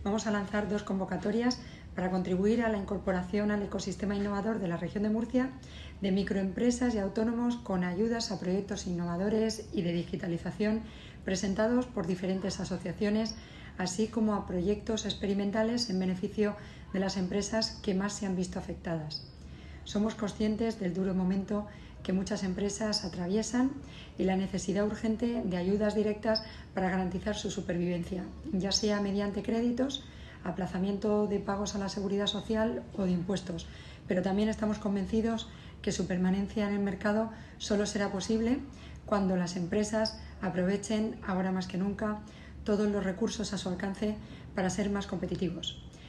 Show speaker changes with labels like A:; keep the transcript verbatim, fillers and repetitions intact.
A: vamos a lanzar dos convocatorias para contribuir a la incorporación al ecosistema innovador de la región de Murcia de microempresas y autónomos con ayudas a proyectos innovadores y de digitalización presentados por diferentes asociaciones, así como a proyectos experimentales en beneficio de las empresas que más se han visto afectadas. Somos conscientes del duro momento que muchas empresas atraviesan y la necesidad urgente de ayudas directas para garantizar su supervivencia, ya sea mediante créditos, aplazamiento de pagos a la seguridad social o de impuestos, pero también estamos convencidos que su permanencia en el mercado solo será posible cuando las empresas aprovechen, ahora más que nunca, todos los recursos a su alcance para ser más competitivos.